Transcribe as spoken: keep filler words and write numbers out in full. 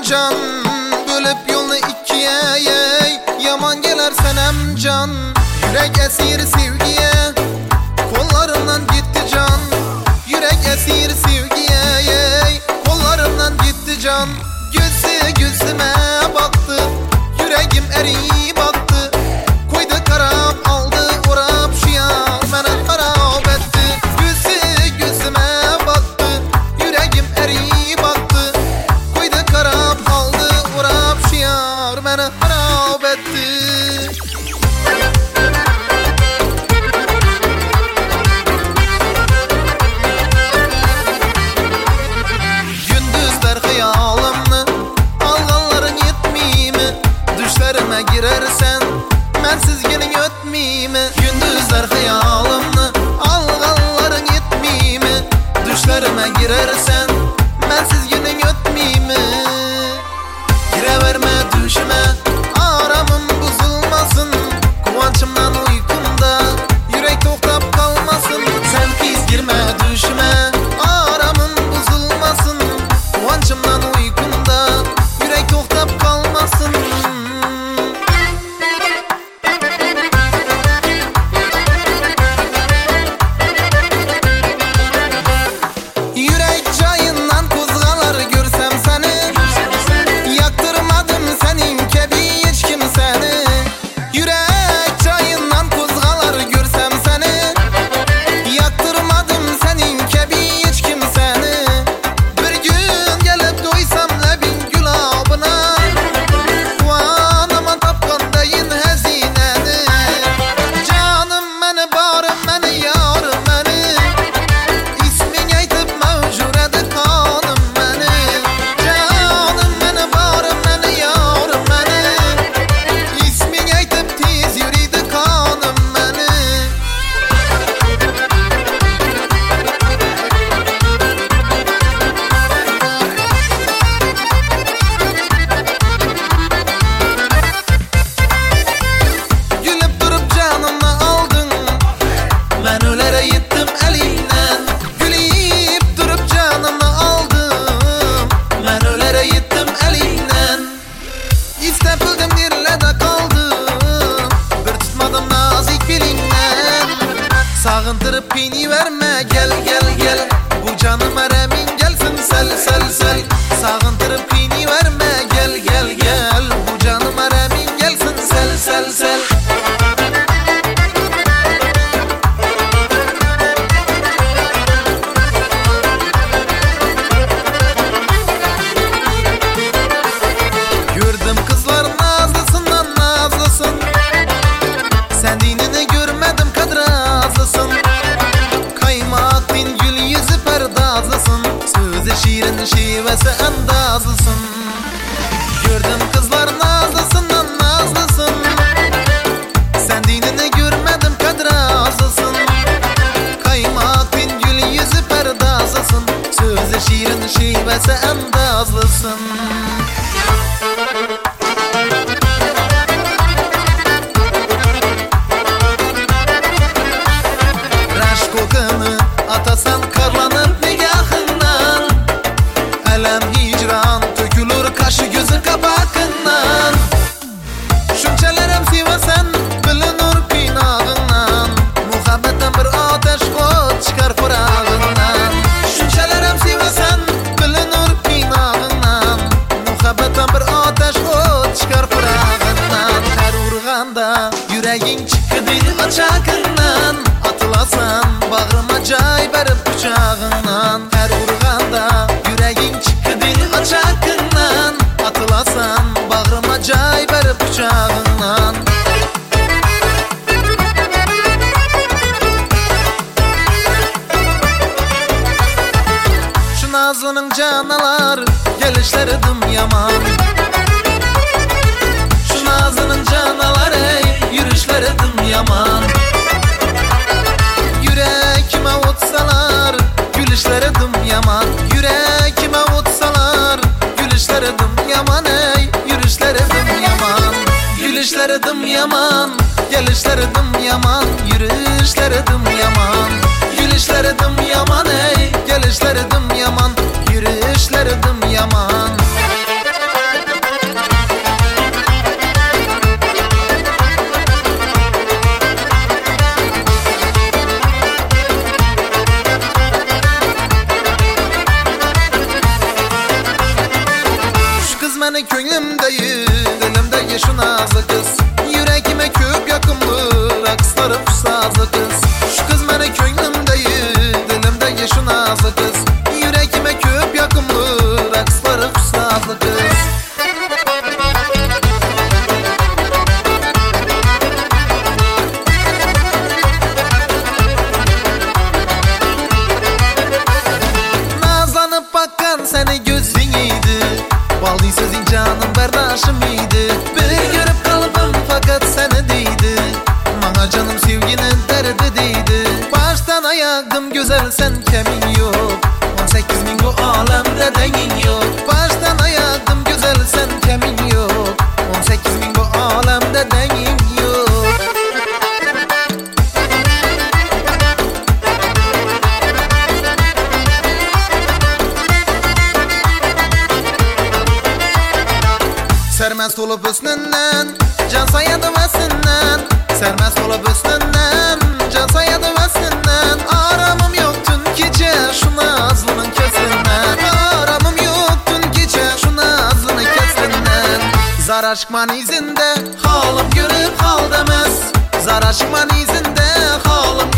can, bölüp yolunu ikiye yey. Yaman geler senem can, yürek esir sevgiye, kollarımdan gitti can. Yürek esir sevgiye yey, kollarımdan gitti can. Gözü gözüme baktı, yüreğim eri baktı. Koydu karab aldı orap şu yar beni harap etti. Gözü gözüme baktı, yüreğim eri baktı. Koydu karab aldı orap şu yar beni harap etti. Girersen mensiz günün ötmeyimi, gündüzler hayalımını alğanların yetmeyimi. Düşlerime girersen mensiz günün ötmeyimi. Gireverme düşüme, aramım bozulmasın. Kıvançımdan uykumda yürek toktap kalmasın. Sen pis girme düşüme, aramım bozulmasın. Kıvançımdan uykumda yürek toktap kalmasın. Sağındırıp pini verme, gel gel gel. Bu canım eremin gelsin sel sel sel. Sağındırıp pini verme, gel gel gel. Bu canım eremin gelsin sel sel sel. Gördüm kızlar nazlısından nazlısın. Sen dinini görmedim kadar azlısın. Kaymak din gül yüzü perdazlısın. Sözü şiirin şivesi endazlısın. Gördüm kızlar nazlısından nazlısın. Sen dinini görmedim kadar azlısın. Kaymak din gül yüzü perdazlısın. Sözü şiirin şivesi endazlısın. Atasan karlanıp nigahından, elem hicran tökülür kaşı gözü kapakından. Şunçalarım sevesen bilinir pinağından. Muhabbetten bir ateş kod çıkar fırağından. Şunçalarım sevesen bilinir pinağından. Muhabbetten bir ateş kod çıkar fırağından. Her urganda yüreğin çıkıdı açakından. Atılasan bağrıma cay berip bıçağından. Her urganda yüreğin çıkıdı açakından. Atılasan bağrıma cay berip bıçağından. Şu nazının canalar gelişleri dım yaman. Şu nazının canalar ey yürüyüşleri dım yaman. Yüreğime vursalar gülüşleri dım yaman. Yüreğime vursalar gülüşleri dım yaman ey. Yürüyüşleri dım yaman. Gülüşleri dım yaman. Gelişleri dım yaman. Yürüyüşleri dım yaman. Gülüşleri dım yaman ey. Gelişleri dım yaman. Yürüyüşleri dım yaman. məni könlümdəyim, dilimdə yaşın azı qız. Yüreğime köp yakınlı, rəqsları fırsazı qız. Şu kız məni könlümdəyim, dilimdə yaşın azı qız. Yüreğime köp yakınlı, rəqsları fırsazı qız. Nazlanıp bakan seni gözün idi, Ballı sözün canım berdaşım idi. Bir görüp kalıbım fakat seni deydi, Bana canım sevginin derdi deydi. Baştan ayağım güzel sen kemin yok, on sekiz bin bu alemde dengin yok. Baştan ayağım güzel sen kemin yok, on sekiz bin bu alemde dengin yok. Sermest olup üstünden, can sayadı vəsindən. Sermest olup üstünden, can sayadı vəsindən. Aramım yoktun gece şu nazlının kesinden. Aramım yoktun gece şu nazlının kesinden. Zar aşkman izinde, halım görüp hal demez. Zar aşkman izinde, halım